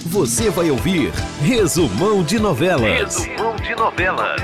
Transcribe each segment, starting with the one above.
Você vai ouvir Resumão de Novelas. Resumão de Novelas.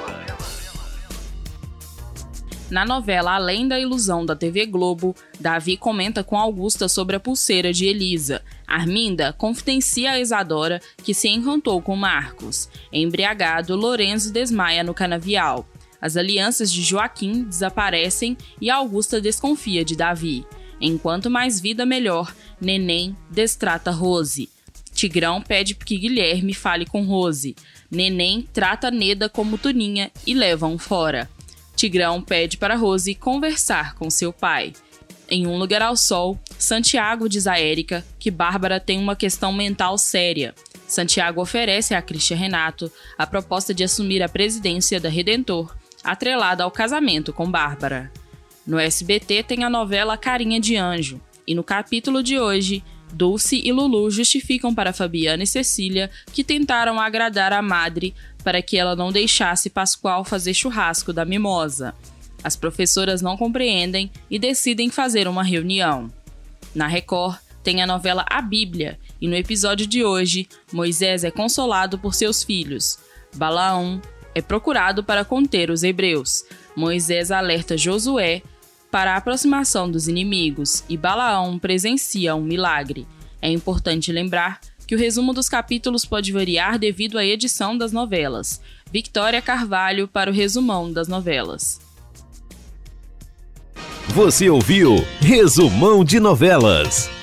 Na novela Além da Ilusão da TV Globo, Davi comenta com Augusta sobre a pulseira de Elisa. Arminda confidencia a Isadora que se encantou com Marcos. Embriagado, Lorenzo desmaia no canavial. As alianças de Joaquim desaparecem e Augusta desconfia de Davi. Enquanto mais vida, melhor, Neném destrata Rose. Tigrão pede que Guilherme fale com Rose. Neném trata Neda como Tuninha e leva-um fora. Tigrão pede para Rose conversar com seu pai. Em Um Lugar ao Sol, Santiago diz a Érica que Bárbara tem uma questão mental séria. Santiago oferece a Christian Renato a proposta de assumir a presidência da Redentor, atrelada ao casamento com Bárbara. No SBT tem a novela Carinha de Anjo, e no capítulo de hoje, Dulce e Lulu justificam para Fabiana e Cecília que tentaram agradar a madre para que ela não deixasse Pascoal fazer churrasco da mimosa. As professoras não compreendem e decidem fazer uma reunião. Na Record, tem a novela A Bíblia, e no episódio de hoje, Moisés é consolado por seus filhos. Balaão é procurado para conter os hebreus. Moisés alerta Josué para a aproximação dos inimigos e Balaão presencia um milagre. É importante lembrar que o resumo dos capítulos pode variar devido à edição das novelas. Victoria Carvalho para o resumão das novelas. Você ouviu Resumão de Novelas.